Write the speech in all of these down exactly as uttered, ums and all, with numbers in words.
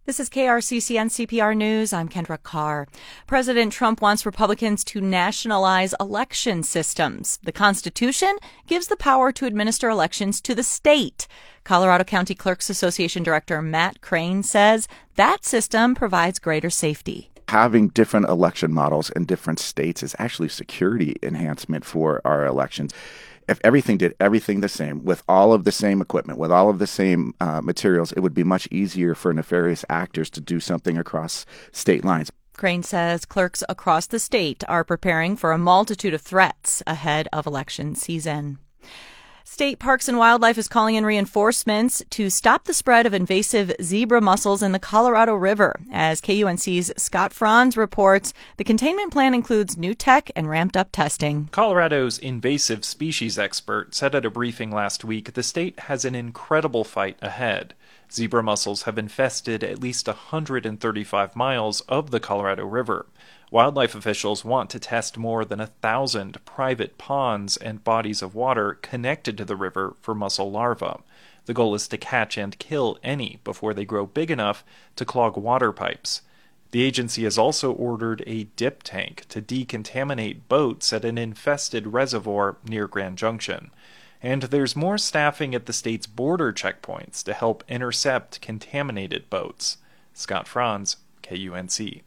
This is K R C C N C P R News. I'm Kendra Carr. President Trump wants Republicans to nationalize election systems. The Constitution gives the power to administer elections to the state. Colorado County Clerks Association Director Matt Crane says that system provides greater safety. Having different election models in different states is actually security enhancement for our elections. If everything did everything the same, with all of the same equipment, with all of the same uh, materials, it would be much easier for nefarious actors to do something across state lines. Crane says clerks across the state are preparing for a multitude of threats ahead of election season. State Parks and Wildlife is calling in reinforcements to stop the spread of invasive zebra mussels in the Colorado River. As K U N C's Scott Franz reports, the containment plan includes new tech and ramped-up testing. Colorado's invasive species expert said at a briefing last week the state has an incredible fight ahead. Zebra mussels have infested at least one hundred thirty-five miles of the Colorado River. Wildlife officials want to test more than a thousand private ponds and bodies of water connected to the river for mussel larvae. The goal is to catch and kill any before they grow big enough to clog water pipes. The agency has also ordered a dip tank to decontaminate boats at an infested reservoir near Grand Junction. And there's more staffing at the state's border checkpoints to help intercept contaminated boats. Scott Franz, K U N C.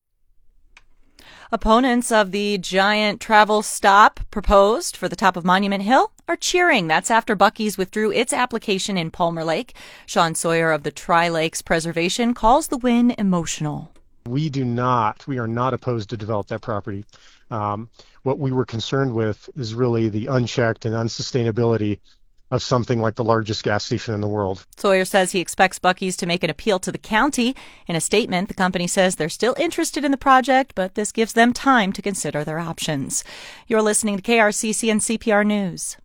Opponents of the giant travel stop proposed for the top of Monument Hill are cheering. That's after Buc-ee's withdrew its application in Palmer Lake. Sean Sawyer of the Tri-Lakes Preservation calls the win emotional. We do not, we are not opposed to develop that property. Um, what we were concerned with is really the unchecked and unsustainability of something like the largest gas station in the world. Sawyer says he expects Buc-ee's to make an appeal to the county. In a statement, the company says they're still interested in the project, but this gives them time to consider their options. You're listening to K R C C and C P R News.